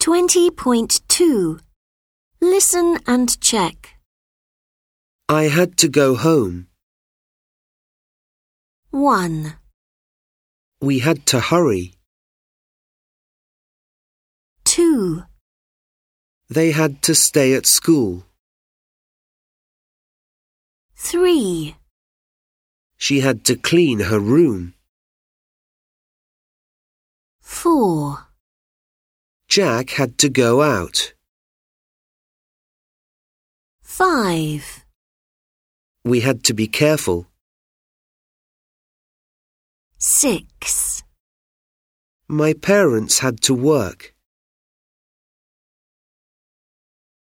20.2. Listen and check. I had to go home. 1, We had to hurry. 2, They had to stay at school. 3, She had to clean her room. 4, Jack had to go out. 5, We had to be careful. 6, My parents had to work.